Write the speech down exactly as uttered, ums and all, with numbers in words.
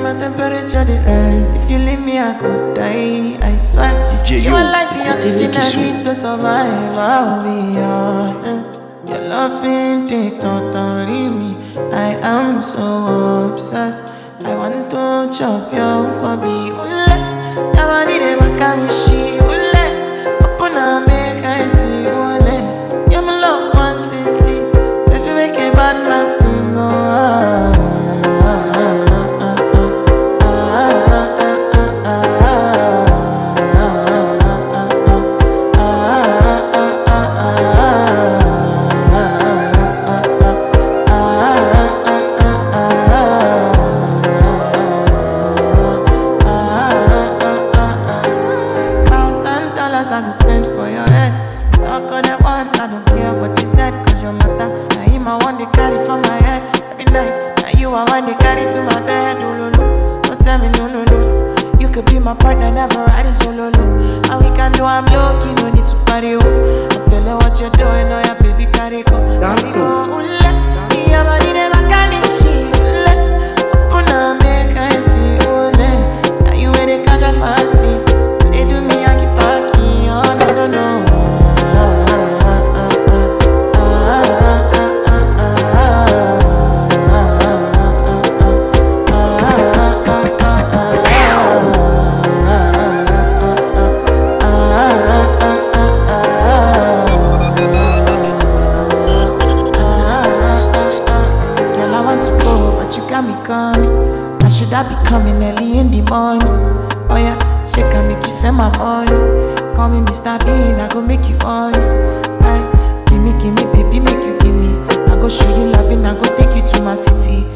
my temperature the rise. If you leave me, I could die. I swear. D J You Yo, are like the Etienne oxygen I Kissou. need to survive. I'll be honest. Your love ain't it totally me. I am so obsessed. I want to chop your kwabi ule. Your body they make me she ule. Open up make I see ule. You my love quantity. If you make a bad man sing, oh ah. I go spend for your head. Suck on it once, I don't care what you said. Cause your matter, now him I want to carry for my head. Every night, now you I want to carry to my bed. Oh, no, no, don't tell me no, no, no. You could be my partner, never ride it solo, no. And we can do I'm lucky, no need to party, oh. I'm feeling what you're doing, oh yeah, baby, carry go. Carry go, ooh, let me have a little bit of shit. Open up, make I see, oh, let. Now you ain't the catch a fancy. They do me, I keep parking, oh, no, no, no. Coming. I should I be coming early in the morning? Oh yeah, she can make you send my money. Call me Mister Bean, I go make you on. Aye, gimme, gimme, baby, make you gimme. I go show you loving, I go take you to my city.